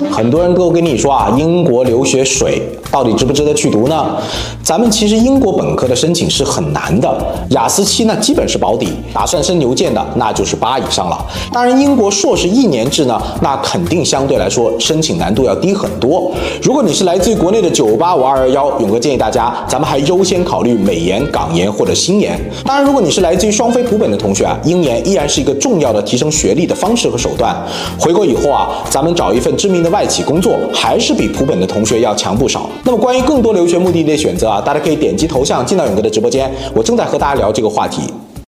很多人都跟你说啊，英国留学水到底值不值得去读呢？咱们其实英国本科的申请是很难的，雅思7呢基本是保底，打算升牛剑的那就是8以上了。当然，英国硕士1年制呢，那肯定相对来说申请难度要低很多。如果你是来自于国内的985、211，勇哥建议大家，咱们还优先考虑美研、港研或者新研。当然，如果你是来自于双非普本的同学啊，英研依然是一个重要的提升学历的方式和手段。回国以后啊，咱们找一份知名的外企工作，还是比普本的同学要强不少。那么关于更多留学目的地的选择啊，大家可以点击头像进到勇哥的直播间，我正在和大家聊这个话题。